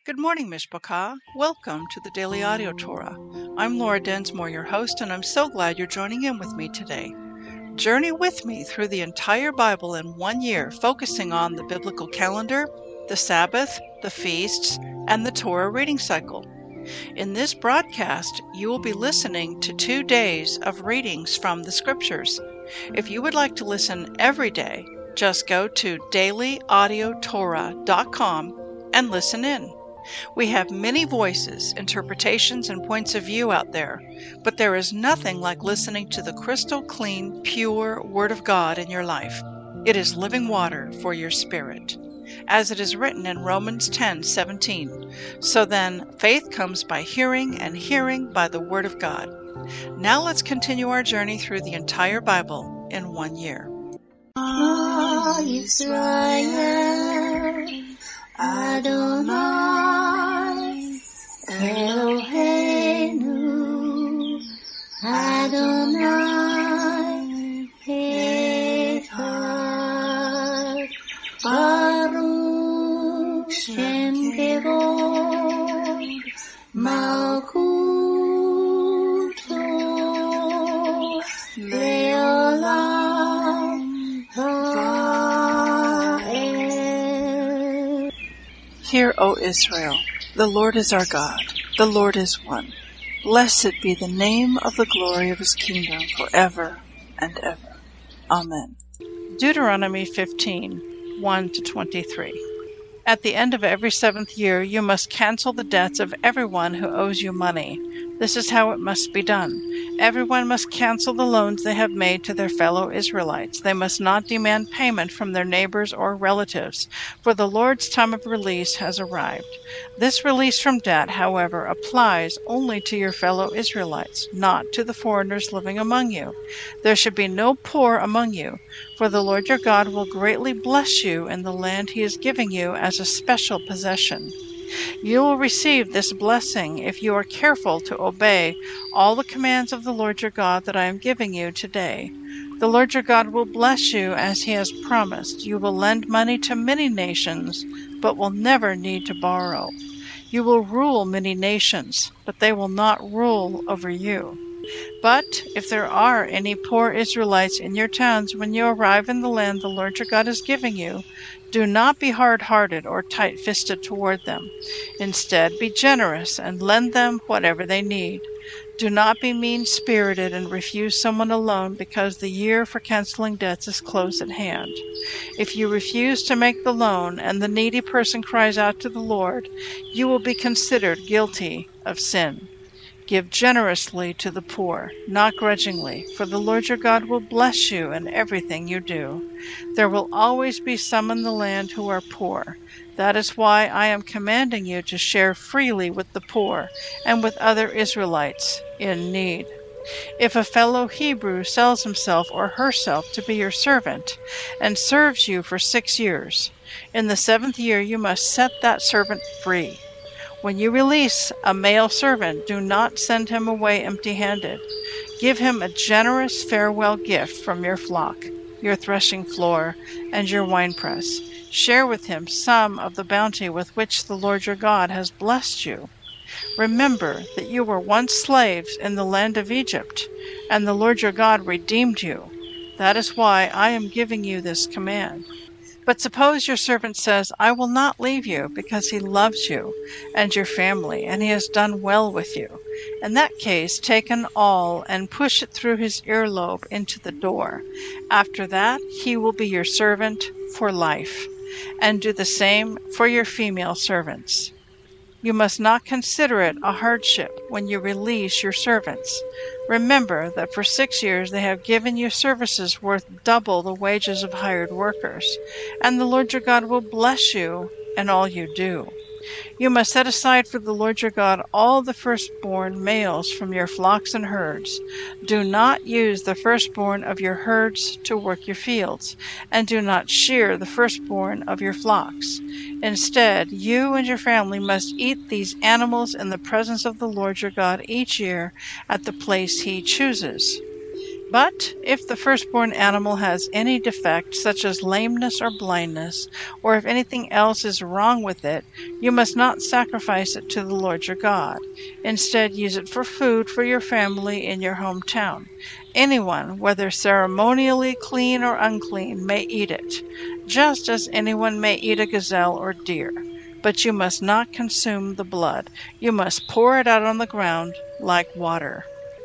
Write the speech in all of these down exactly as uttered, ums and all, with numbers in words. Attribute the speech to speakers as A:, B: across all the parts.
A: Good morning, Mishpachah. Welcome to the Daily Audio Torah. I'm Laura Densmore, your host, and I'm so glad you're joining in with me today. Journey with me through the entire Bible in one year, focusing on the biblical calendar, the Sabbath, the feasts, and the Torah reading cycle. In this broadcast, you will be listening to two days of readings from the Scriptures. If you would like to listen every day, just go to daily audio torah dot com and listen in. We have many voices, interpretations, and points of view out there, but there is nothing like listening to the crystal clean, pure Word of God in your life. It is living water for your spirit. As it is written in Romans ten seventeen, so then faith comes by hearing, and hearing by the Word of God. Now let's continue our journey through the entire Bible in one year.
B: Israel, Adonai, Eloheinu, Adonai, Echad, Baruch Shem Kevod, Malkuto, Leolam, Va'ed.
A: Hear, O Israel, the Lord is our God, the Lord is one. Blessed be the name of the glory of his kingdom forever and ever. Amen. Deuteronomy fifteen, one to twenty-three. At the end of every seventh year, you must cancel the debts of everyone who owes you money. This is how it must be done. Everyone must cancel the loans they have made to their fellow Israelites. They must not demand payment from their neighbors or relatives, for the Lord's time of release has arrived. This release from debt, however, applies only to your fellow Israelites, not to the foreigners living among you. There should be no poor among you, for the Lord your God will greatly bless you in the land he is giving you as a special possession. You will receive this blessing if you are careful to obey all the commands of the Lord your God that I am giving you today. The Lord your God will bless you as he has promised. You will lend money to many nations, but will never need to borrow. You will rule many nations, but they will not rule over you. But if there are any poor Israelites in your towns when you arrive in the land the Lord your God is giving you, do not be hard-hearted or tight-fisted toward them. Instead, be generous and lend them whatever they need. Do not be mean-spirited and refuse someone a loan because the year for canceling debts is close at hand. If you refuse to make the loan and the needy person cries out to the Lord, you will be considered guilty of sin. Give generously to the poor, not grudgingly, for the Lord your God will bless you in everything you do. There will always be some in the land who are poor. That is why I am commanding you to share freely with the poor and with other Israelites in need. If a fellow Hebrew sells himself or herself to be your servant and serves you for six years, in the seventh year you must set that servant free. When you release a male servant, do not send him away empty-handed. Give him a generous farewell gift from your flock, your threshing floor, and your winepress. Share with him some of the bounty with which the Lord your God has blessed you. Remember that you were once slaves in the land of Egypt, and the Lord your God redeemed you. That is why I am giving you this command. But suppose your servant says, I will not leave you, because he loves you and your family, and he has done well with you. In that case, take an awl and push it through his earlobe into the door. After that, he will be your servant for life, and do the same for your female servants. You must not consider it a hardship when you release your servants. Remember that for six years they have given you services worth double the wages of hired workers, and the Lord your God will bless you in all you do. You must set aside for the Lord your God all the firstborn males from your flocks and herds. Do not use the firstborn of your herds to work your fields, and do not shear the firstborn of your flocks. Instead, you and your family must eat these animals in the presence of the Lord your God each year at the place he chooses. But if the firstborn animal has any defect, such as lameness or blindness, or if anything else is wrong with it, you must not sacrifice it to the Lord your God. Instead, use it for food for your family in your hometown. Anyone, whether ceremonially clean or unclean, may eat it, just as anyone may eat a gazelle or deer. But you must not consume the blood. You must pour it out on the ground like water.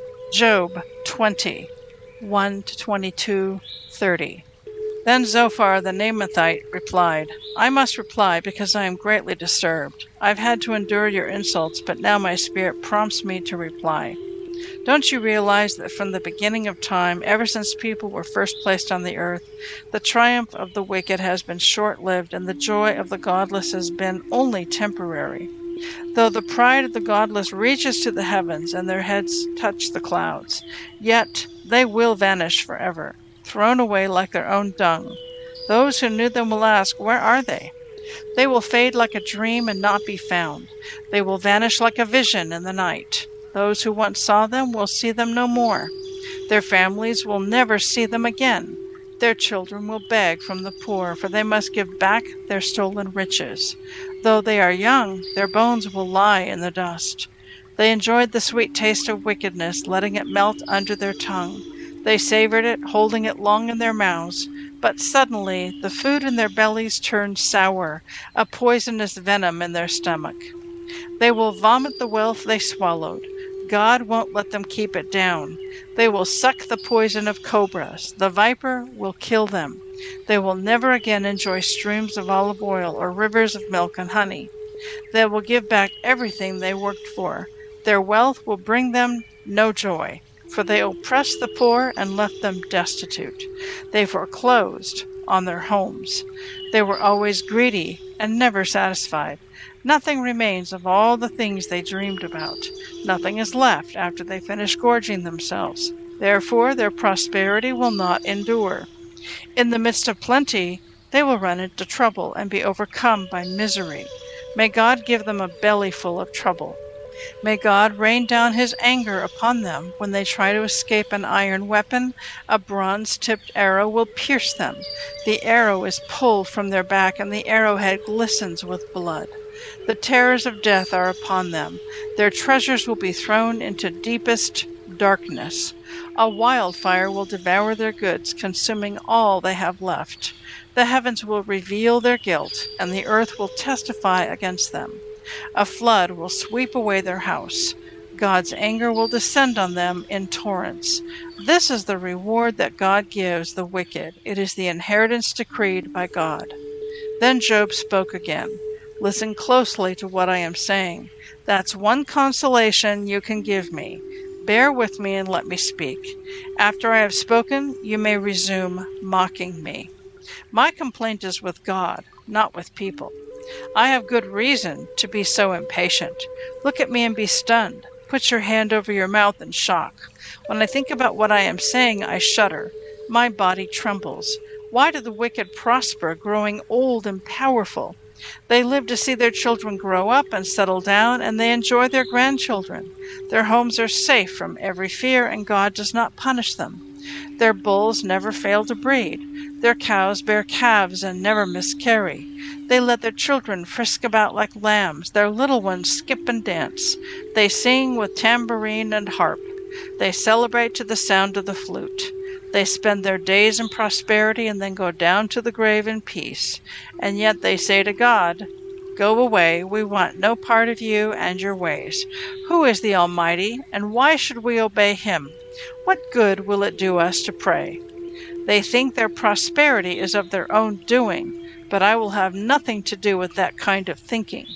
A: Job twenty. one to twenty-two, thirty. Then Zophar the Naamathite replied, I must reply because I am greatly disturbed. I've had to endure your insults, but now my spirit prompts me to reply. Don't you realize that from the beginning of time, ever since people were first placed on the earth, the triumph of the wicked has been short-lived and the joy of the godless has been only temporary? Though the pride of the godless reaches to the heavens and their heads touch the clouds, yet they will vanish forever, thrown away like their own dung. Those who knew them will ask, where are they? They will fade like a dream and not be found. They will vanish like a vision in the night. Those who once saw them will see them no more. Their families will never see them again. Their children will beg from the poor, for they must give back their stolen riches. Though they are young, their bones will lie in the dust. They enjoyed the sweet taste of wickedness, letting it melt under their tongue. They savored it, holding it long in their mouths. But suddenly the food in their bellies turned sour, a poisonous venom in their stomach. They will vomit the wealth they swallowed. God won't let them keep it down. They will suck the poison of cobras. The viper will kill them. They will never again enjoy streams of olive oil or rivers of milk and honey. They will give back everything they worked for. Their wealth will bring them no joy, for they oppressed the poor and left them destitute. They foreclosed on their homes. They were always greedy and never satisfied. Nothing remains of all the things they dreamed about. Nothing is left after they finish gorging themselves. Therefore, their prosperity will not endure. In the midst of plenty, they will run into trouble and be overcome by misery. May God give them a belly full of trouble. May God rain down his anger upon them. When they try to escape an iron weapon, a bronze-tipped arrow will pierce them. The arrow is pulled from their back, and the arrowhead glistens with blood. The terrors of death are upon them. Their treasures will be thrown into deepest darkness. A wildfire will devour their goods, consuming all they have left. The heavens will reveal their guilt, and the earth will testify against them. A flood will sweep away their house. God's anger will descend on them in torrents. This is the reward that God gives the wicked. It is the inheritance decreed by God. Then Job spoke again. Listen closely to what I am saying. That's one consolation you can give me. Bear with me and let me speak. After I have spoken, you may resume mocking me. My complaint is with God, not with people. I have good reason to be so impatient. Look at me and be stunned. Put your hand over your mouth in shock. When I think about what I am saying, I shudder. My body trembles. Why do the wicked prosper, growing old and powerful? They live to see their children grow up and settle down, and they enjoy their grandchildren. Their homes are safe from every fear, and God does not punish them. Their bulls never fail to breed. Their cows bear calves and never miscarry. They let their children frisk about like lambs. Their little ones skip and dance. They sing with tambourine and harp. They celebrate to the sound of the flute. They spend their days in prosperity and then go down to the grave in peace. And yet they say to God, Go away, we want no part of you and your ways. Who is the Almighty, and why should we obey him? What good will it do us to pray? They think their prosperity is of their own doing, but I will have nothing to do with that kind of thinking.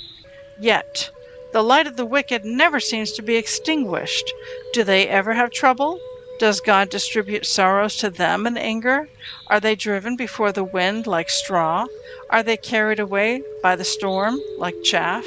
A: Yet, the light of the wicked never seems to be extinguished. Do they ever have trouble? Does God distribute sorrows to them in anger? Are they driven before the wind like straw? Are they carried away by the storm like chaff?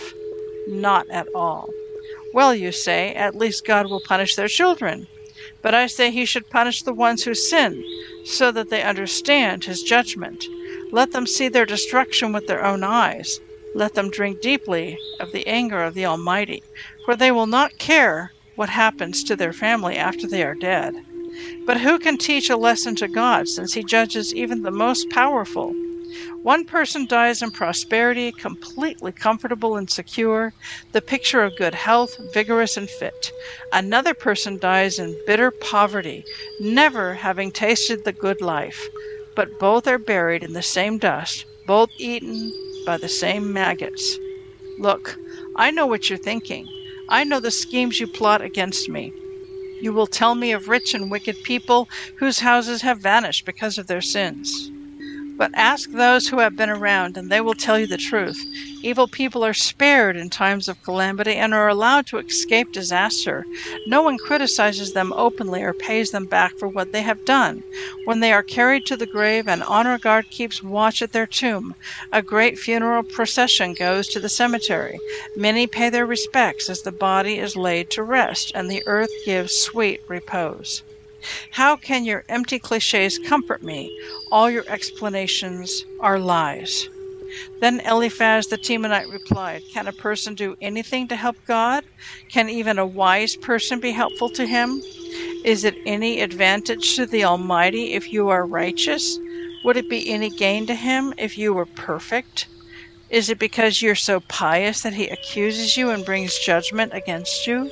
A: Not at all. Well, you say, at least God will punish their children. But I say he should punish the ones who sin, so that they understand his judgment. Let them see their destruction with their own eyes. Let them drink deeply of the anger of the Almighty, for they will not care what happens to their family after they are dead. But who can teach a lesson to God, since he judges even the most powerful? One person dies in prosperity, completely comfortable and secure, the picture of good health, vigorous and fit. Another person dies in bitter poverty, never having tasted the good life. But both are buried in the same dust, both eaten by the same maggots. Look, I know what you're thinking. I know the schemes you plot against me. You will tell me of rich and wicked people whose houses have vanished because of their sins. But ask those who have been around, and they will tell you the truth. Evil people are spared in times of calamity and are allowed to escape disaster. No one criticizes them openly or pays them back for what they have done. When they are carried to the grave, an honor guard keeps watch at their tomb. A great funeral procession goes to the cemetery. Many pay their respects as the body is laid to rest, and the earth gives sweet repose. How can your empty cliches comfort me? All your explanations are lies. Then Eliphaz the Temanite replied, Can a person do anything to help God? Can even a wise person be helpful to him? Is it any advantage to the Almighty if you are righteous? Would it be any gain to him if you were perfect? Is it because you're so pious that he accuses you and brings judgment against you?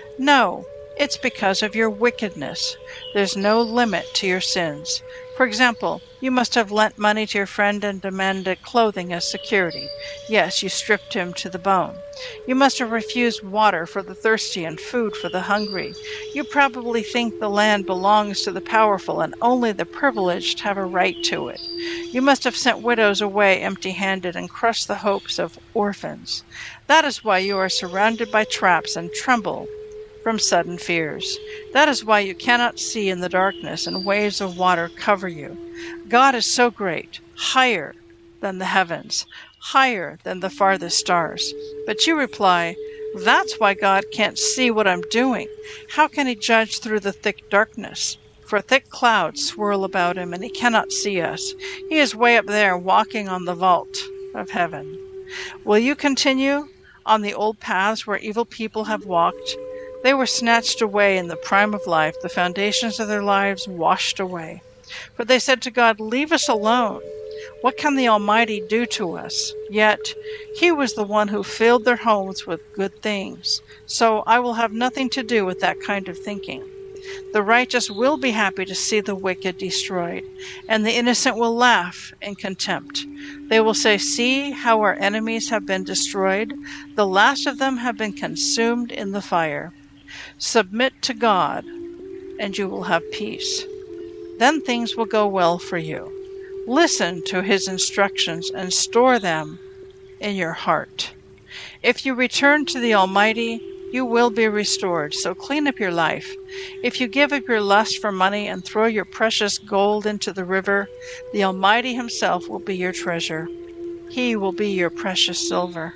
A: No. It's because of your wickedness. There's no limit to your sins. For example, you must have lent money to your friend and demanded clothing as security. Yes, you stripped him to the bone. You must have refused water for the thirsty and food for the hungry. You probably think the land belongs to the powerful and only the privileged have a right to it. You must have sent widows away empty-handed and crushed the hopes of orphans. That is why you are surrounded by traps and tremble from sudden fears. That is why you cannot see in the darkness, and waves of water cover you. God is so great, higher than the heavens, higher than the farthest stars. But you reply, that's why God can't see what I'm doing. How can he judge through the thick darkness? For thick clouds swirl about him, and he cannot see us. He is way up there, walking on the vault of heaven. Will you continue on the old paths where evil people have walked? They were snatched away in the prime of life, the foundations of their lives washed away. For they said to God, Leave us alone. What can the Almighty do to us? Yet he was the one who filled their homes with good things. So I will have nothing to do with that kind of thinking. The righteous will be happy to see the wicked destroyed, and the innocent will laugh in contempt. They will say, See how our enemies have been destroyed. The last of them have been consumed in the fire. Submit to God, and you will have peace. Then things will go well for you. Listen to his instructions and store them in your heart. If you return to the Almighty, you will be restored, so clean up your life. If you give up your lust for money and throw your precious gold into the river, the Almighty himself will be your treasure. He will be your precious silver.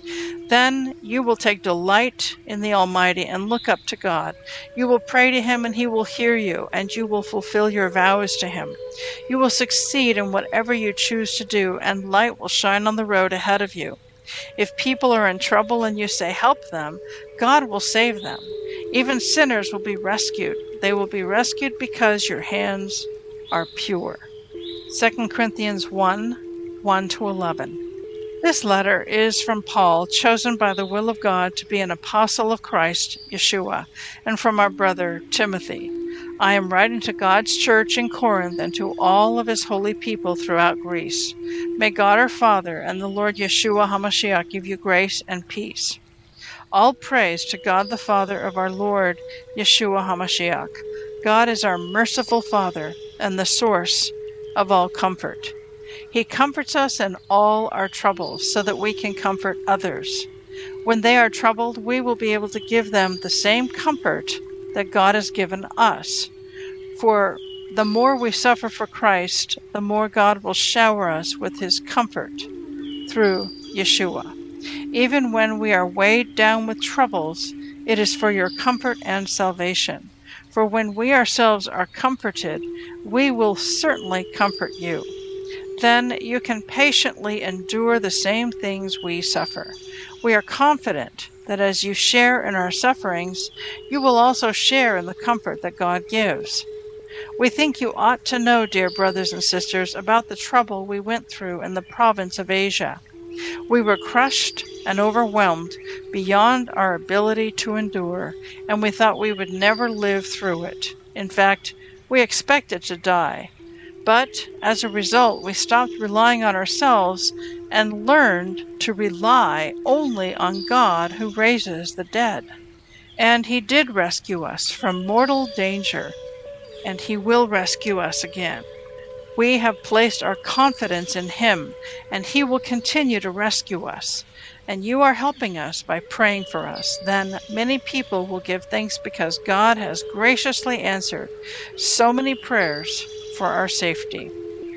A: Then you will take delight in the Almighty and look up to God. You will pray to him and he will hear you, and you will fulfill your vows to him. You will succeed in whatever you choose to do, and light will shine on the road ahead of you. If people are in trouble and you say, Help them, God will save them. Even sinners will be rescued. They will be rescued because your hands are pure. Second Corinthians one, one to eleven. This letter is from Paul, chosen by the will of God to be an apostle of Christ, Yeshua, and from our brother Timothy. I am writing to God's church in Corinth and to all of his holy people throughout Greece. May God our Father and the Lord Yeshua HaMashiach give you grace and peace. All praise to God the Father of our Lord Yeshua HaMashiach. God is our merciful Father and the source of all comfort. He comforts us in all our troubles so that we can comfort others. When they are troubled, we will be able to give them the same comfort that God has given us. For the more we suffer for Christ, the more God will shower us with his comfort through Yeshua. Even when we are weighed down with troubles, it is for your comfort and salvation. For when we ourselves are comforted, we will certainly comfort you. Then you can patiently endure the same things we suffer. We are confident that as you share in our sufferings, you will also share in the comfort that God gives. We think you ought to know, dear brothers and sisters, about the trouble we went through in the province of Asia. We were crushed and overwhelmed beyond our ability to endure, and we thought we would never live through it. In fact, we expected to die. But as a result, we stopped relying on ourselves and learned to rely only on God who raises the dead. And He did rescue us from mortal danger, and He will rescue us again. We have placed our confidence in Him, and He will continue to rescue us. And you are helping us by praying for us. Then many people will give thanks because God has graciously answered so many prayers for our safety.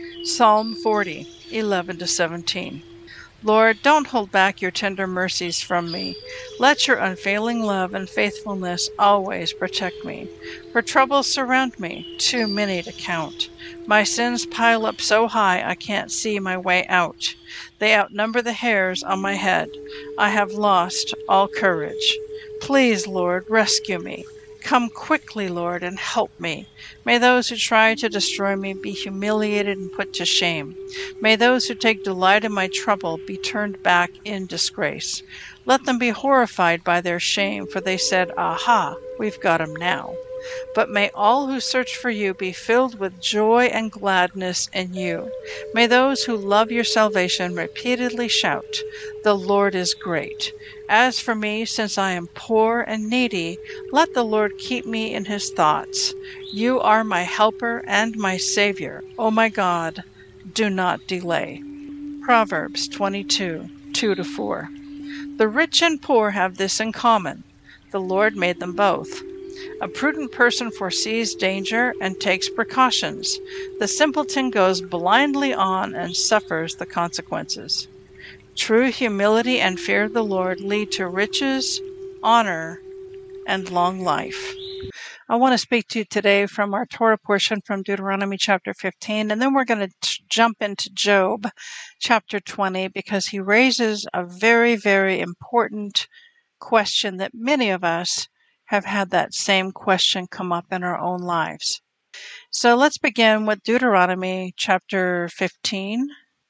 A: Psalm forty, eleven to seventeen. Lord, don't hold back your tender mercies from me. Let your unfailing love and faithfulness always protect me. For troubles surround me, too many to count. My sins pile up so high I can't see my way out. They outnumber the hairs on my head. I have lost all courage. Please, Lord, rescue me. Come quickly, Lord, and help me. May those who try to destroy me be humiliated and put to shame. May those who take delight in my trouble be turned back in disgrace. Let them be horrified by their shame, for they said, "Aha, we've got him now." But may all who search for you be filled with joy and gladness in you. May those who love your salvation repeatedly shout, "The Lord is great." As for me, since I am poor and needy, let the Lord keep me in his thoughts. You are my helper and my Savior. O my God, do not delay. Proverbs twenty-two, two to four. The rich and poor have this in common. The Lord made them both. A prudent person foresees danger and takes precautions. The simpleton goes blindly on and suffers the consequences. True humility and fear of the Lord lead to riches, honor, and long life. I want to speak to you today from our Torah portion from Deuteronomy chapter fifteen, and then we're going to jump into Job chapter twenty because he raises a very, very important question that many of us have had that same question come up in our own lives. So let's begin with Deuteronomy chapter fifteen.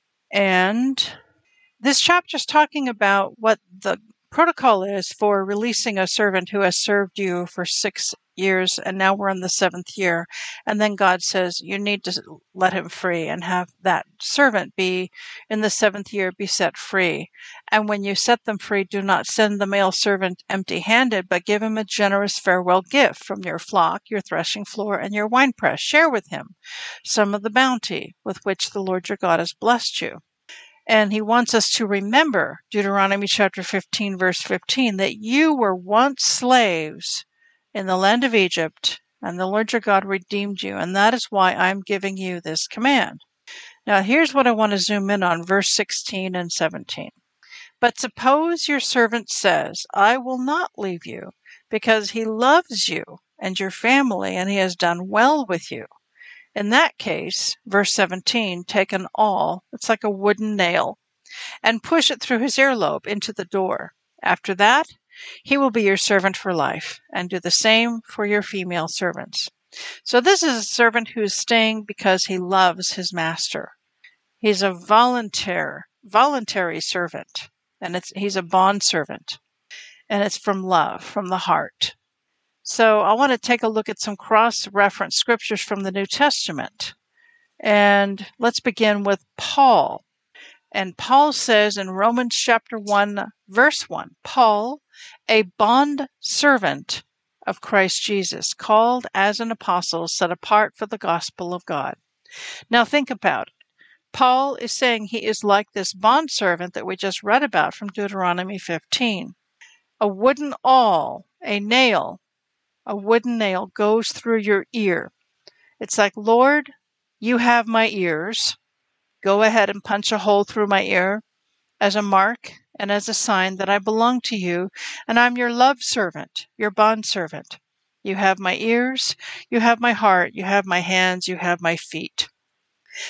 A: And this chapter is talking about what the protocol is for releasing a servant who has served you for six years, and now we're in the seventh year. And then God says you need to let him free and have that servant be in the seventh year be set free. And when you set them free, do not send the male servant empty-handed, but give him a generous farewell gift from your flock, your threshing floor, and your winepress. Share with him some of the bounty with which the Lord your God has blessed you. And he wants us to remember Deuteronomy chapter fifteen, verse fifteen, that you were once slaves in the land of Egypt, and the Lord your God redeemed you, and that is why I'm giving you this command. Now here's what I want to zoom in on, verse sixteen and seventeen. But suppose your servant says, I will not leave you, because he loves you and your family, and he has done well with you. In that case, verse seventeen, take an awl, it's like a wooden nail, and push it through his earlobe into the door. After that, he will be your servant for life, and do the same for your female servants. So this is a servant who is staying because he loves his master. He's a volunteer, voluntary servant, and it's he's a bond servant, and it's from love, from the heart. So I want to take a look at some cross-reference scriptures from the New Testament. And let's begin with Paul. And Paul says in Romans chapter one, verse one, Paul, a bond servant of Christ Jesus, called as an apostle, set apart for the gospel of God. Now think about it. Paul is saying he is like this bond servant that we just read about from Deuteronomy fifteen. A wooden awl, a nail, a wooden nail goes through your ear. It's like, Lord, you have my ears. Go ahead and punch a hole through my ear as a mark and as a sign that I belong to you, and I'm your love servant, your bond servant. You have my ears, you have my heart, you have my hands, you have my feet.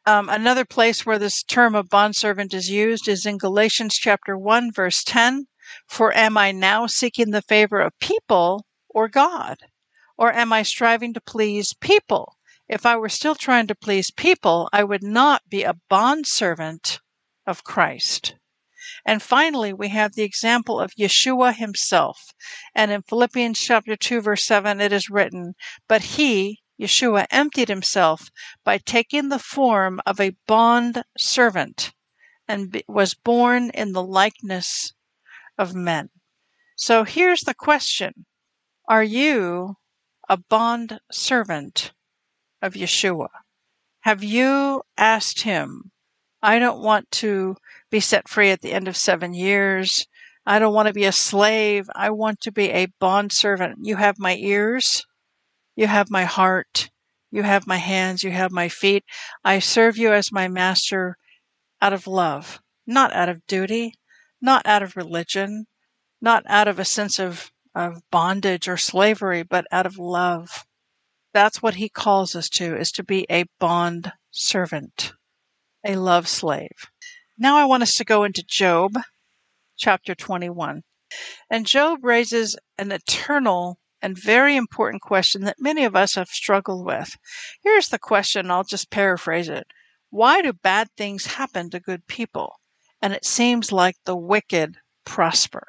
A: Um, another place where this term of bondservant is used is in Galatians chapter one, verse ten. For am I now seeking the favor of people or God? Or am I striving to please people? If I were still trying to please people, I would not be a bondservant of Christ. And finally, we have the example of Yeshua himself. And in Philippians chapter two, verse seven, it is written, but he, Yeshua, emptied himself by taking the form of a bond servant and was born in the likeness of men. So here's the question. Are you a bond servant of Yeshua? Have you asked him, I don't want to be set free at the end of seven years. I don't want to be a slave. I want to be a bondservant. You have my ears. You have my heart. You have my hands. You have my feet. I serve you as my master out of love, not out of duty, not out of religion, not out of a sense of, of bondage or slavery, but out of love. That's what he calls us to, is to be a bond servant, a love slave. Now I want us to go into Job, chapter twenty-one. And Job raises an eternal and very important question that many of us have struggled with. Here's the question, I'll just paraphrase it. Why do bad things happen to good people? And it seems like the wicked prosper.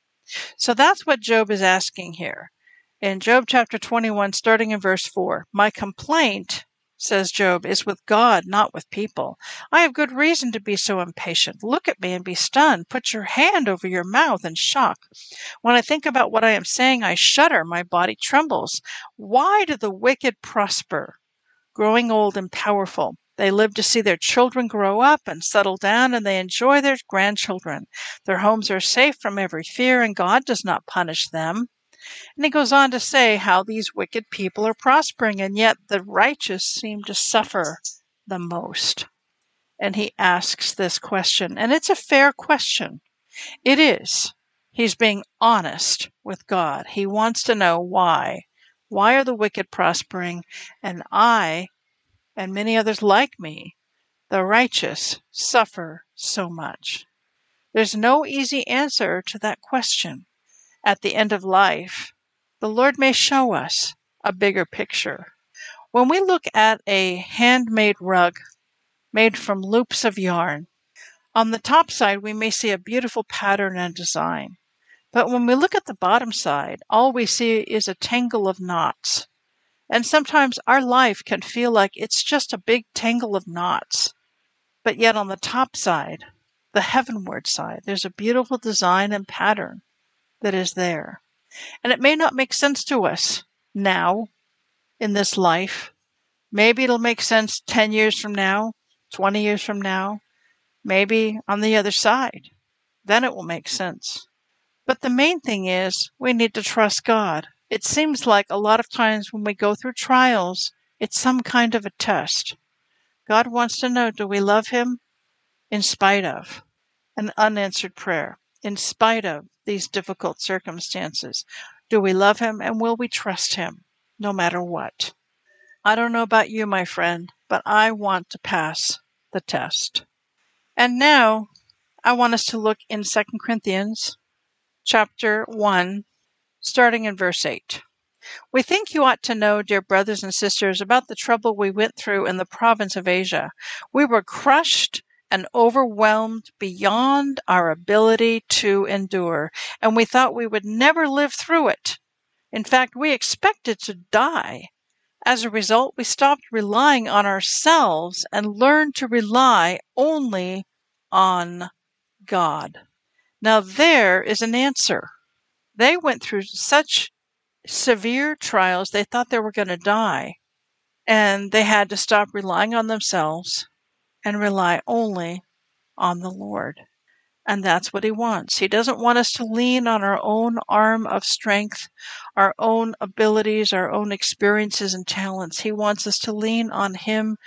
A: So that's what Job is asking here. In Job chapter twenty-one, starting in verse four, my complaint, says Job, is with God, not with people. I have good reason to be so impatient. Look at me and be stunned. Put your hand over your mouth in shock. When I think about what I am saying, I shudder. My body trembles. Why do the wicked prosper, growing old and powerful? They live to see their children grow up and settle down, and they enjoy their grandchildren. Their homes are safe from every fear, and God does not punish them. And he goes on to say how these wicked people are prospering, and yet the righteous seem to suffer the most. And he asks this question, and it's a fair question. It is. He's being honest with God. He wants to know why. Why are the wicked prospering, and I, and many others like me, the righteous, suffer so much? There's no easy answer to that question. At the end of life, the Lord may show us a bigger picture. When we look at a handmade rug made from loops of yarn, on the top side we may see a beautiful pattern and design. But when we look at the bottom side, all we see is a tangle of knots. And sometimes our life can feel like it's just a big tangle of knots. But yet on the top side, the heavenward side, there's a beautiful design and pattern that is there. And it may not make sense to us now in this life. Maybe it'll make sense ten years from now, twenty years from now, maybe on the other side. Then it will make sense. But the main thing is we need to trust God. It seems like a lot of times when we go through trials, it's some kind of a test. God wants to know, do we love him in spite of an unanswered prayer, in spite of these difficult circumstances? Do we love him, and will we trust him no matter what? I don't know about you, my friend, but I want to pass the test. And now I want us to look in Second Corinthians chapter one, starting in verse eight. We think you ought to know, dear brothers and sisters, about the trouble we went through in the province of Asia. We were crushed and overwhelmed beyond our ability to endure, and we thought we would never live through it. In fact, we expected to die. As a result, we stopped relying on ourselves and learned to rely only on God. Now there is an answer. They went through such severe trials, they thought they were going to die, and they had to stop relying on themselves and rely only on the Lord. And that's what he wants. He doesn't want us to lean on our own arm of strength, our own abilities, our own experiences and talents. He wants us to lean on him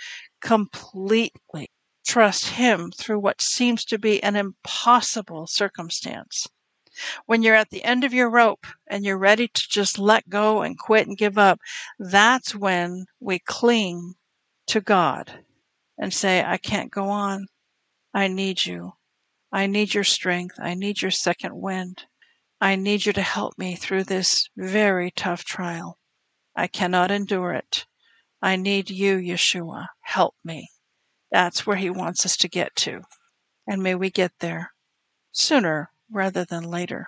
A: completely. Trust him through what seems to be an impossible circumstance. When you're at the end of your rope and you're ready to just let go and quit and give up, that's when we cling to God and say, I can't go on. I need you. I need your strength. I need your second wind. I need you to help me through this very tough trial. I cannot endure it. I need you, Yeshua. Help me. That's where he wants us to get to. And may we get there sooner rather than later.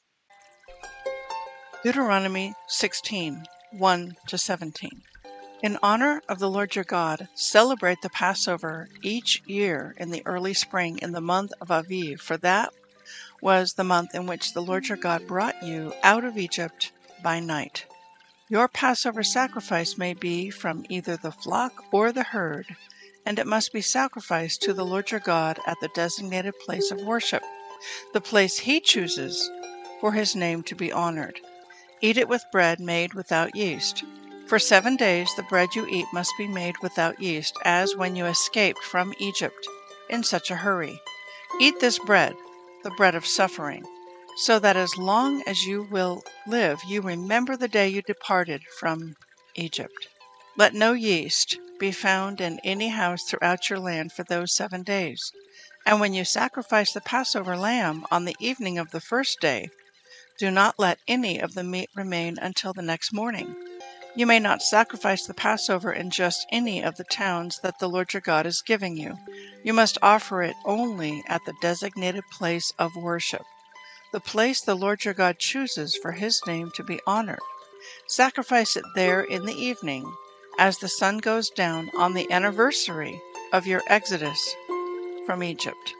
A: Deuteronomy sixteen, one to seventeen. In honor of the Lord your God, celebrate the Passover each year in the early spring in the month of Aviv, for that was the month in which the Lord your God brought you out of Egypt by night. Your Passover sacrifice may be from either the flock or the herd, and it must be sacrificed to the Lord your God at the designated place of worship, the place he chooses for his name to be honored. Eat it with bread made without yeast. For seven days the bread you eat must be made without yeast, as when you escaped from Egypt in such a hurry. Eat this bread, the bread of suffering, so that as long as you will live, you remember the day you departed from Egypt. Let no yeast be found in any house throughout your land for those seven days. And when you sacrifice the Passover lamb on the evening of the first day, do not let any of the meat remain until the next morning. You may not sacrifice the Passover in just any of the towns that the Lord your God is giving you. You must offer it only at the designated place of worship, the place the Lord your God chooses for his name to be honored. Sacrifice it there in the evening, as the sun goes down on the anniversary of your exodus from Egypt.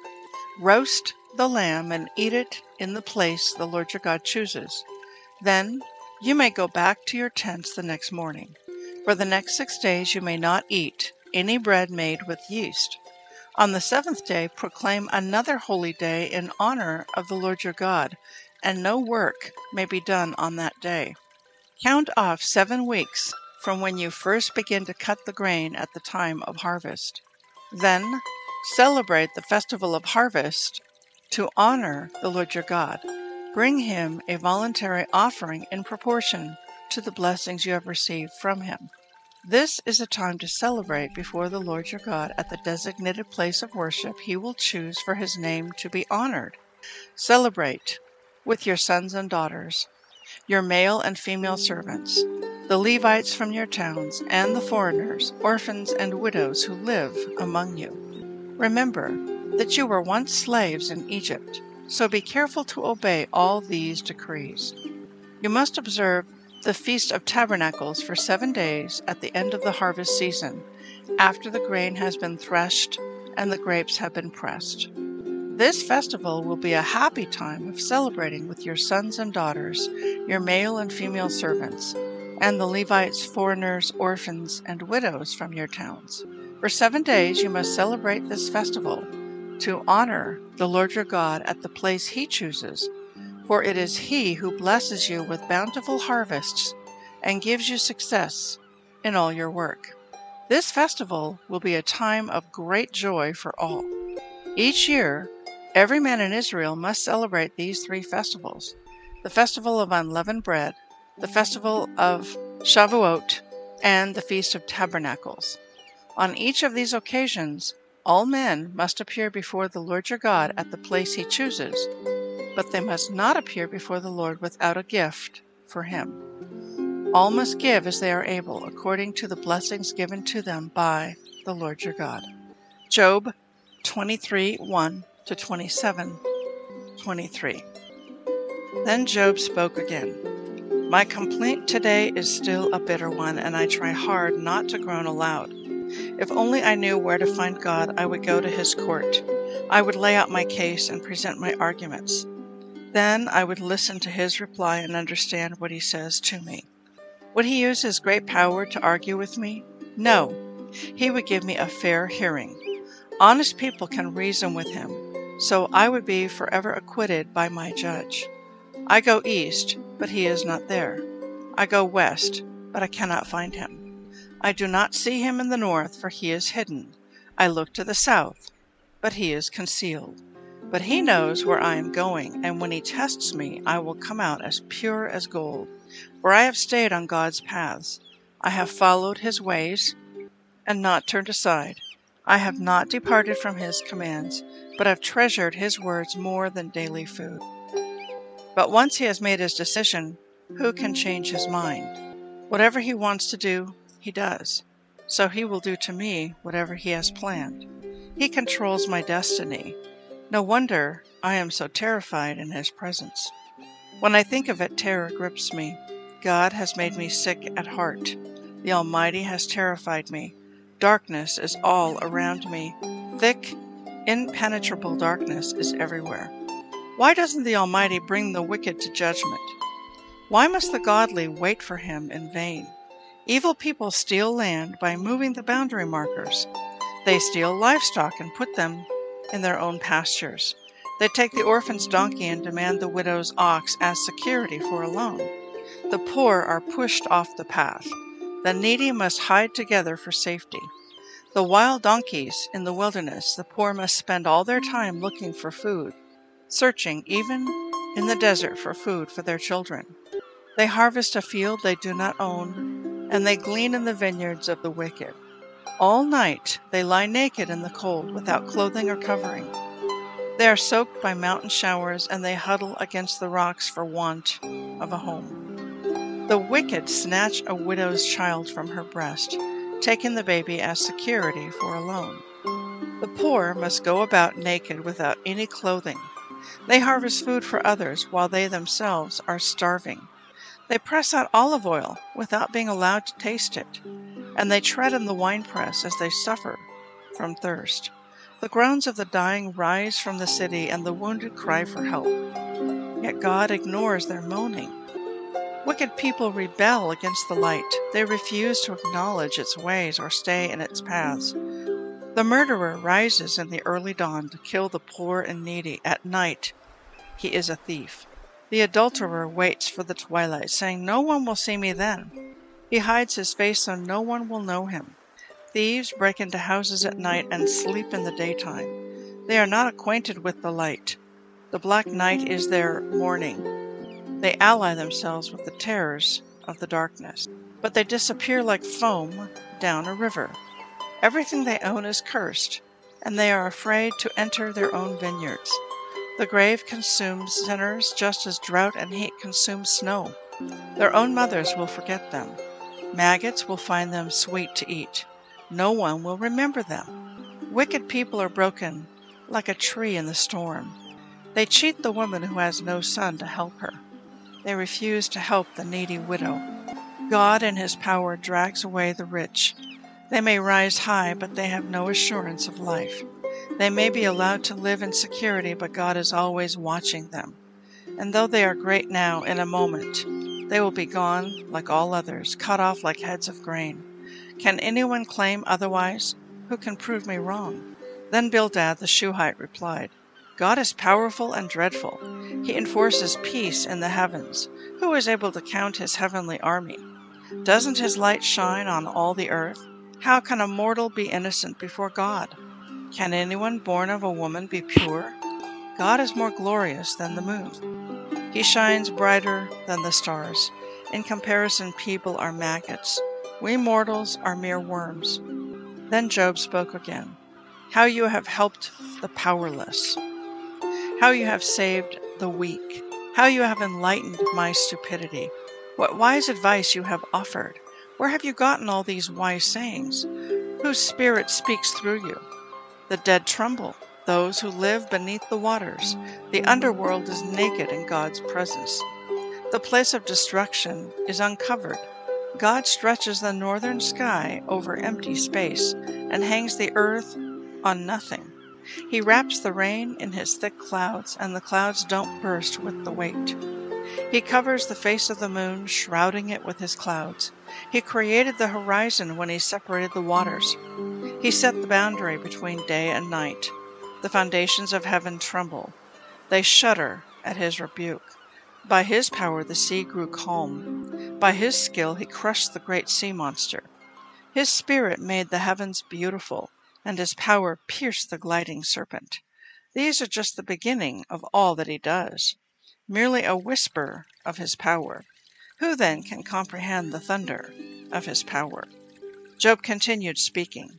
A: Roast the lamb and eat it in the place the Lord your God chooses. Then you may go back to your tents the next morning. For the next six days you may not eat any bread made with yeast. On the seventh day proclaim another holy day in honor of the Lord your God, and no work may be done on that day. Count off seven weeks from when you first begin to cut the grain at the time of harvest. Then celebrate the festival of harvest to honor the Lord your God. Bring him a voluntary offering in proportion to the blessings you have received from him. This is a time to celebrate before the Lord your God at the designated place of worship he will choose for his name to be honored. Celebrate with your sons and daughters, your male and female servants, the Levites from your towns, and the foreigners, orphans, and widows who live among you. Remember that you were once slaves in Egypt, so be careful to obey all these decrees. You must observe the Feast of Tabernacles for seven days at the end of the harvest season, after the grain has been threshed and the grapes have been pressed. This festival will be a happy time of celebrating with your sons and daughters, your male and female servants, and the Levites, foreigners, orphans, and widows from your towns. For seven days you must celebrate this festival to honor the Lord your God at the place he chooses, for it is he who blesses you with bountiful harvests and gives you success in all your work. This festival will be a time of great joy for all. Each year, every man in Israel must celebrate these three festivals: the festival of unleavened bread, the festival of Shavuot, and the Feast of Tabernacles. On each of these occasions, all men must appear before the Lord your God at the place he chooses, but they must not appear before the Lord without a gift for him. All must give as they are able, according to the blessings given to them by the Lord your God. Job twenty-three, one to twenty-seven, twenty-three. Then Job spoke again. My complaint today is still a bitter one, and I try hard not to groan aloud. If only I knew where to find God, I would go to his court. I would lay out my case and present my arguments. Then I would listen to his reply and understand what he says to me. Would he use his great power to argue with me? No, he would give me a fair hearing. Honest people can reason with him, so I would be forever acquitted by my judge. I go east, but he is not there. I go west, but I cannot find him. I do not see him in the north, for he is hidden. I look to the south, but he is concealed. But he knows where I am going, and when he tests me, I will come out as pure as gold. For I have stayed on God's paths. I have followed his ways and not turned aside. I have not departed from his commands, but have treasured his words more than daily food. But once he has made his decision, who can change his mind? Whatever he wants to do, he does. So he will do to me whatever he has planned. He controls my destiny. No wonder I am so terrified in his presence. When I think of it, terror grips me. God has made me sick at heart. The Almighty has terrified me. Darkness is all around me. Thick, impenetrable darkness is everywhere. Why doesn't the Almighty bring the wicked to judgment? Why must the godly wait for him in vain? Evil people steal land by moving the boundary markers. They steal livestock and put them in their own pastures. They take the orphan's donkey and demand the widow's ox as security for a loan. The poor are pushed off the path. The needy must hide together for safety. The wild donkeys in the wilderness, the poor must spend all their time looking for food, searching even in the desert for food for their children. They harvest a field they do not own, and they glean in the vineyards of the wicked. All night they lie naked in the cold without clothing or covering. They are soaked by mountain showers, and they huddle against the rocks for want of a home. The wicked snatch a widow's child from her breast, taking the baby as security for a loan. The poor must go about naked without any clothing. They harvest food for others while they themselves are starving. They press out olive oil without being allowed to taste it, and they tread in the winepress as they suffer from thirst. The groans of the dying rise from the city, and the wounded cry for help. Yet God ignores their moaning. Wicked people rebel against the light. They refuse to acknowledge its ways or stay in its paths. The murderer rises in the early dawn to kill the poor and needy. At night, he is a thief. The adulterer waits for the twilight, saying, "No one will see me then." He hides his face so no one will know him. Thieves break into houses at night and sleep in the daytime. They are not acquainted with the light. The black night is their morning. They ally themselves with the terrors of the darkness, but they disappear like foam down a river. Everything they own is cursed, and they are afraid to enter their own vineyards. The grave consumes sinners just as drought and heat consume snow. Their own mothers will forget them. Maggots will find them sweet to eat. No one will remember them. Wicked people are broken like a tree in the storm. They cheat the woman who has no son to help her. They refuse to help the needy widow. God in his power drags away the rich. They may rise high, but they have no assurance of life. They may be allowed to live in security, but God is always watching them. And though they are great now, in a moment, they will be gone like all others, cut off like heads of grain. Can anyone claim otherwise? Who can prove me wrong? Then Bildad the Shuhite replied, God is powerful and dreadful. He enforces peace in the heavens. Who is able to count his heavenly army? Doesn't his light shine on all the earth? How can a mortal be innocent before God? Can anyone born of a woman be pure? God is more glorious than the moon. He shines brighter than the stars. In comparison, people are maggots. We mortals are mere worms. Then Job spoke again. How you have helped the powerless. How you have saved the weak. How you have enlightened my stupidity. What wise advice you have offered. Where have you gotten all these wise sayings? Whose spirit speaks through you? The dead tremble, those who live beneath the waters. The underworld is naked in God's presence. The place of destruction is uncovered. God stretches the northern sky over empty space and hangs the earth on nothing. He wraps the rain in his thick clouds, and the clouds don't burst with the weight. He covers the face of the moon, shrouding it with his clouds. He created the horizon when he separated the waters. He set the boundary between day and night. The foundations of heaven tremble. They shudder at his rebuke. By his power the sea grew calm. By his skill he crushed the great sea monster. His spirit made the heavens beautiful, and his power pierced the gliding serpent. These are just the beginning of all that he does, merely a whisper of his power. Who then can comprehend the thunder of his power? Job continued speaking.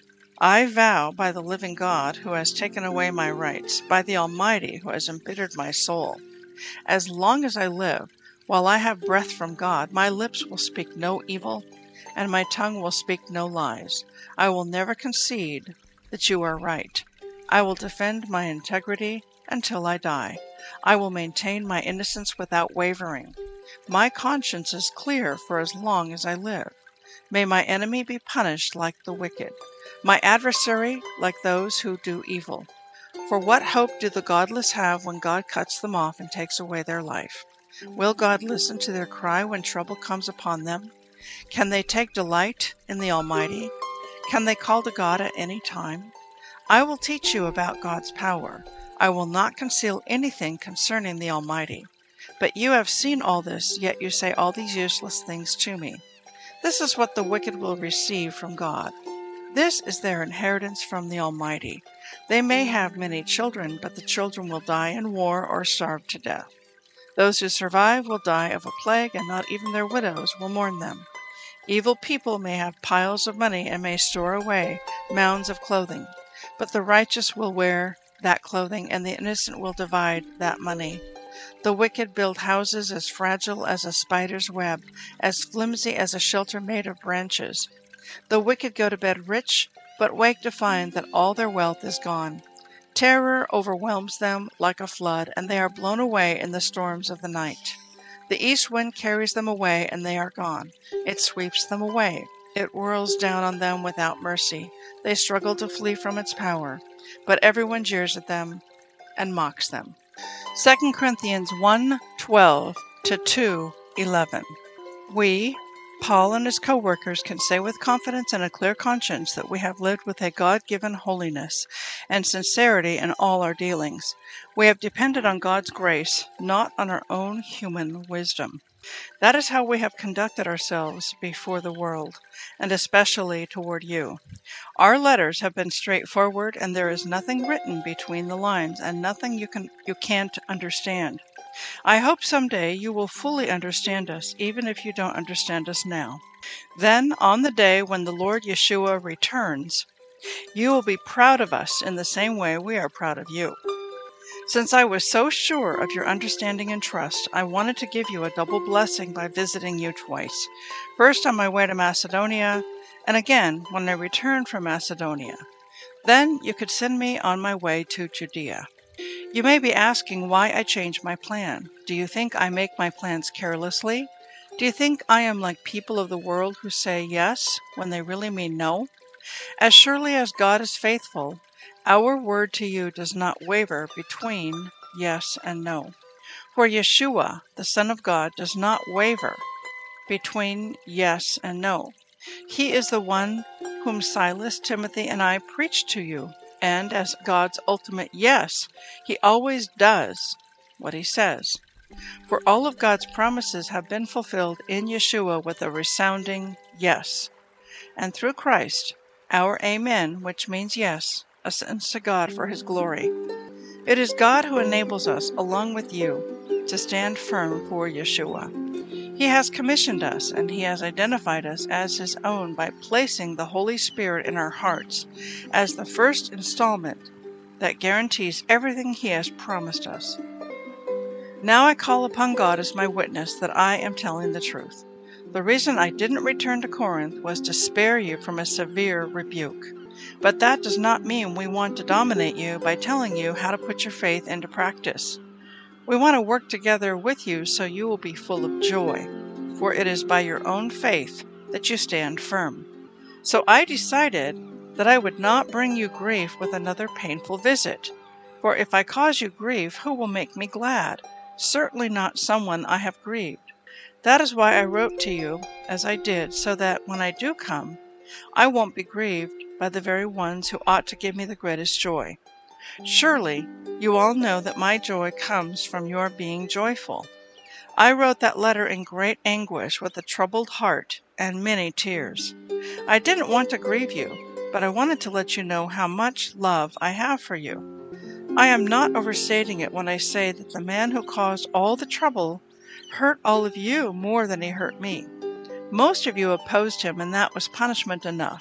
A: I vow by the living God, who has taken away my rights, by the Almighty, who has embittered my soul, as long as I live, while I have breath from God, my lips will speak no evil, and my tongue will speak no lies. I will never concede that you are right. I will defend my integrity until I die. I will maintain my innocence without wavering. My conscience is clear for as long as I live. May my enemy be punished like the wicked, my adversary like those who do evil. For what hope do the godless have when God cuts them off and takes away their life? Will God listen to their cry when trouble comes upon them? Can they take delight in the Almighty? Can they call to God at any time? I will teach you about God's power. I will not conceal anything concerning the Almighty. But you have seen all this, yet you say all these useless things to me. This is what the wicked will receive from God. This is their inheritance from the Almighty. They may have many children, but the children will die in war or starve to death. Those who survive will die of a plague, and not even their widows will mourn them. Evil people may have piles of money and may store away mounds of clothing, but the righteous will wear that clothing, and the innocent will divide that money. The wicked build houses as fragile as a spider's web, as flimsy as a shelter made of branches. The wicked go to bed rich, but wake to find that all their wealth is gone. Terror overwhelms them like a flood, and they are blown away in the storms of the night. The east wind carries them away, and they are gone. It sweeps them away. It whirls down on them without mercy. They struggle to flee from its power, but everyone jeers at them and mocks them. Second Corinthians one twelve to two eleven. We, Paul and his co-workers, can say with confidence and a clear conscience that we have lived with a God-given holiness and sincerity in all our dealings. We have depended on God's grace, not on our own human wisdom. That is how we have conducted ourselves before the world, and especially toward you. Our letters have been straightforward, and there is nothing written between the lines, and nothing you can you can't understand. I hope someday you will fully understand us, even if you don't understand us now. Then, on the day when the Lord Yeshua returns, you will be proud of us in the same way we are proud of you. Since I was so sure of your understanding and trust, I wanted to give you a double blessing by visiting you twice. First on my way to Macedonia, and again when I returned from Macedonia. Then you could send me on my way to Judea. You may be asking why I changed my plan. Do you think I make my plans carelessly? Do you think I am like people of the world who say yes when they really mean no? As surely as God is faithful, our word to you does not waver between yes and no. For Yeshua, the Son of God, does not waver between yes and no. He is the one whom Silas, Timothy, and I preached to you, and as God's ultimate yes, he always does what he says. For all of God's promises have been fulfilled in Yeshua with a resounding yes. And through Christ, our Amen, which means yes, ascends to God for his glory. It is God who enables us, along with you, to stand firm for Yeshua. He has commissioned us, and he has identified us as his own by placing the Holy Spirit in our hearts as the first installment that guarantees everything he has promised us. Now I call upon God as my witness that I am telling the truth. The reason I didn't return to Corinth was to spare you from a severe rebuke. But that does not mean we want to dominate you by telling you how to put your faith into practice. We want to work together with you so you will be full of joy, for it is by your own faith that you stand firm. So I decided that I would not bring you grief with another painful visit. For if I cause you grief, who will make me glad? Certainly not someone I have grieved. That is why I wrote to you as I did, so that when I do come, I won't be grieved by the very ones who ought to give me the greatest joy. Surely you all know that my joy comes from your being joyful. I wrote that letter in great anguish with a troubled heart and many tears. I didn't want to grieve you, but I wanted to let you know how much love I have for you. I am not overstating it when I say that the man who caused all the trouble hurt all of you more than he hurt me. Most of you opposed him, and that was punishment enough.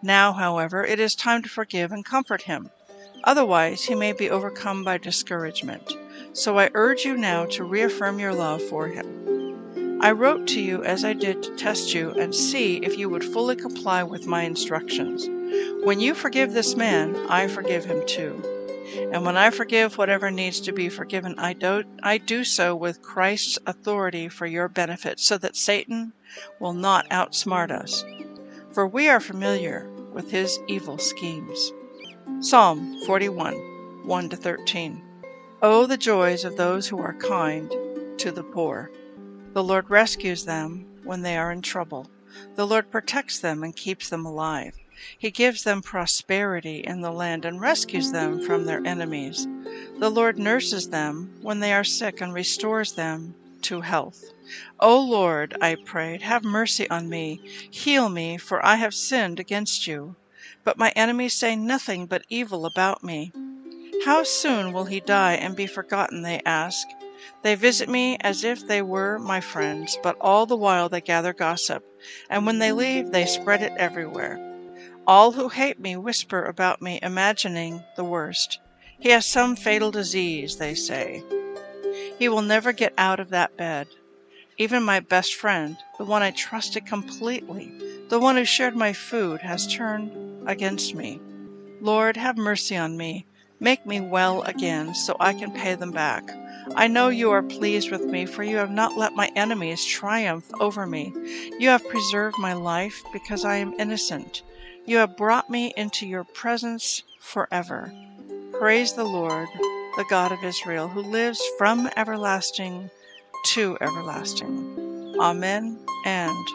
A: Now, however, it is time to forgive and comfort him. Otherwise, he may be overcome by discouragement. So I urge you now to reaffirm your love for him. I wrote to you as I did to test you and see if you would fully comply with my instructions. When you forgive this man, I forgive him too. And when I forgive whatever needs to be forgiven, I do, I do so with Christ's authority for your benefit, so that Satan will not outsmart us. For we are familiar with his evil schemes. Psalm forty-one, one to thirteen. Oh, the joys of those who are kind to the poor. The Lord rescues them when they are in trouble. The Lord protects them and keeps them alive. He gives them prosperity in the land and rescues them from their enemies. The Lord nurses them when they are sick and restores them to health. O Lord, I prayed, have mercy on me. Heal me, for I have sinned against you. But my enemies say nothing but evil about me. How soon will he die and be forgotten, they ask. They visit me as if they were my friends, but all the while they gather gossip, and when they leave, they spread it everywhere. All who hate me whisper about me, imagining the worst. He has some fatal disease, they say. He will never get out of that bed. Even my best friend, the one I trusted completely, the one who shared my food, has turned against me. Lord, have mercy on me. Make me well again, so I can pay them back. I know you are pleased with me, for you have not let my enemies triumph over me. You have preserved my life because I am innocent. You have brought me into your presence forever. Praise the Lord, the God of Israel, who lives from everlasting to everlasting. Amen and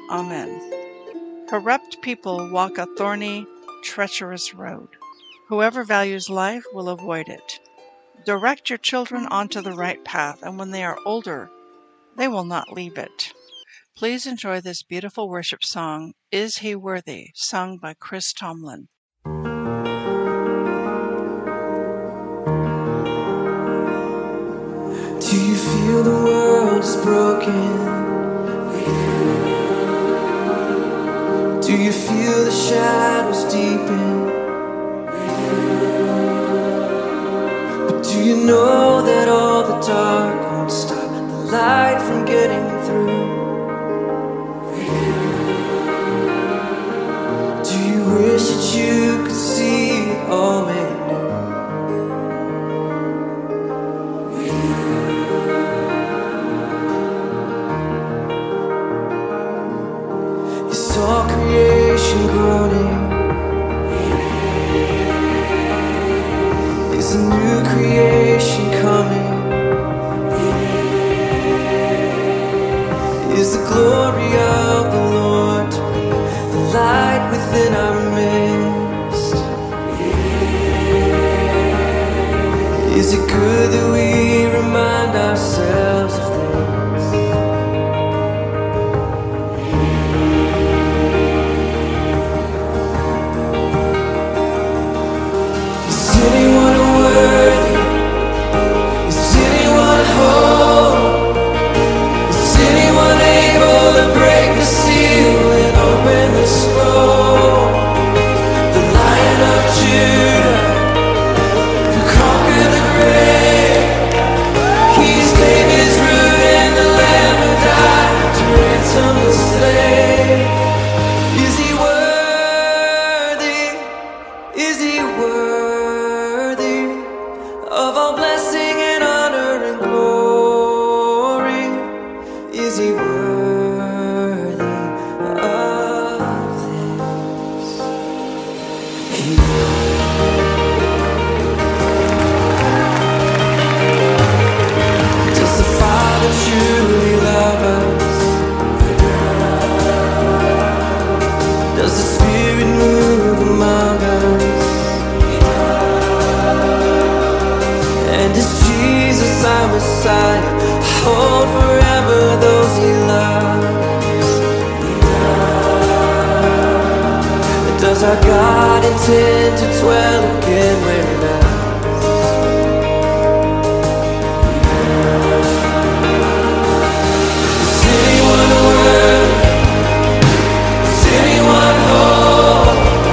A: amen. Corrupt people walk a thorny, treacherous road. Whoever values life will avoid it. Direct your children onto the right path, and when they are older, they will not leave it. Please enjoy this beautiful worship song, Is He Worthy?, sung by Chris Tomlin.
C: Do you feel the world is broken? Do you feel the shadows deepen? But do you know that all the dark won't stop the light from getting through? Do you wish that you could see it all made new? You saw creation groaning. Is a new creation coming? Is the glory of the Lord to be the light within our midst? Is it good that we remind ourselves of things? Is anyone worthy? Is anyone whole? Is anyone able to break the seal and open the scroll? The Lion of Judah, who conquered the grave, He's David's root and the Lamb who died to ransom the slave. Is He worthy? Is He worthy of all blessing and honor and glory? Is He worthy of this? He Does the Father truly love us? Does the Spirit move among us? And is Jesus our Messiah? Hold forever those He loves. Does our God intend to dwell again where He lies? Is anyone worthy? Is anyone whole?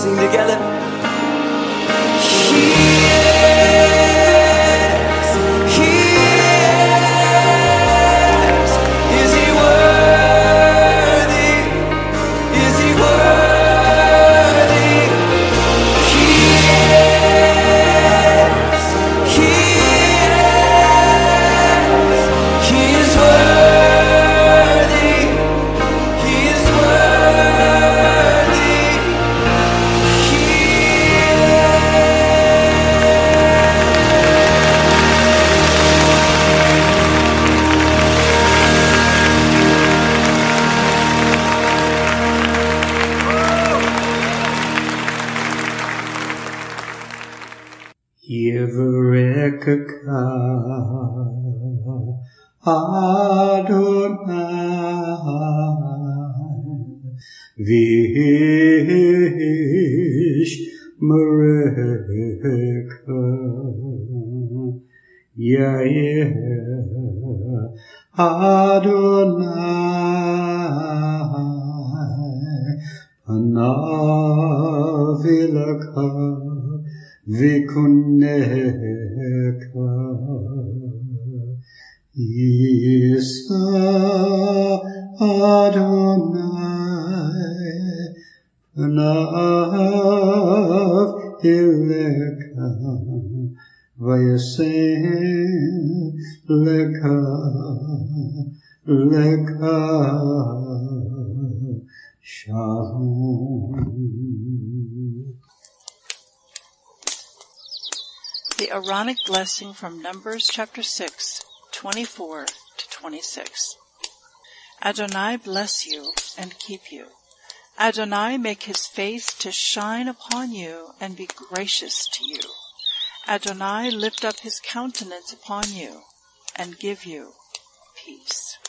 C: sing together. He is, He is. Is He worthy? Is He worthy? He is, He is. He is worthy. He is worthy. He
D: Yevarekaka Adonai Vish Mareka Yair Adonai Panavilaka Vikuneka Isa Adonai Panav Ileka Vayasem Leka Leka Shalom.
A: The Aaronic blessing from Numbers chapter six, twenty-four to twenty-six. Adonai bless you and keep you. Adonai make his face to shine upon you and be gracious to you. Adonai lift up his countenance upon you and give you peace.